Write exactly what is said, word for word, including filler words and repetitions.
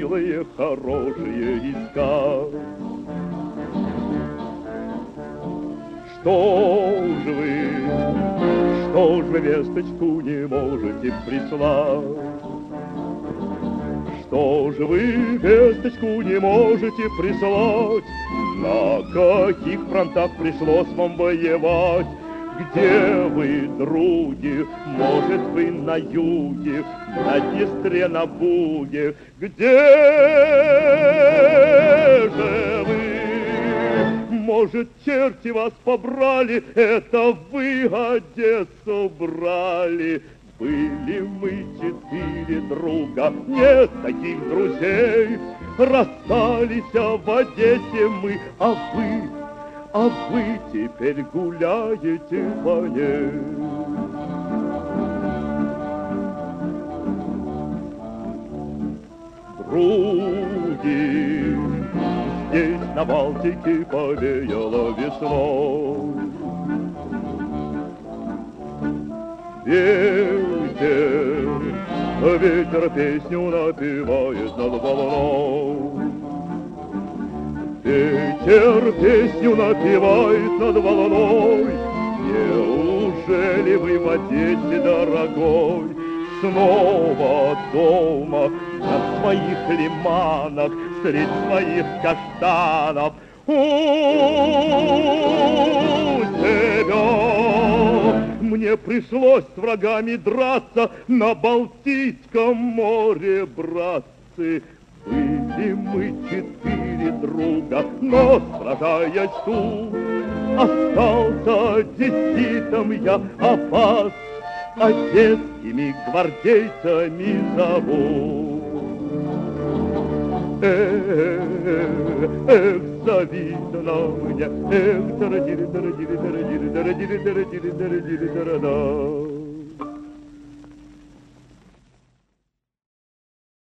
милые, хорошие искать. Что ж вы, что ж вы весточку не можете прислать? Что ж вы весточку не можете прислать? На каких фронтах пришлось вам воевать? Где вы, други? Может, вы на юге, на Днестре, на Буге? Где же вы? Может, черти вас побрали? Это вы Одессу брали? Были мы четыре друга, нет таких друзей. Расстались в Одессе мы, а вы, а вы теперь гуляете по ней. Други, здесь на Балтике повеяло весной. Ветер, ветер песню напевает над волной. Ветер песню напевает над волной. Неужели вы в Одессе, дорогой, снова дома на своих лиманах средь своих каштанов? У себя мне пришлось с врагами драться на Балтийском море, братцы. Были мы четыре друга, но, сражаясь тут, остался одесситом я, а вас одесскими гвардейцами зовут. Эх, эх, завидно мне, эх, тарадири, тарадири, тарадири, тарадири, тарадири, тарадири, тарада.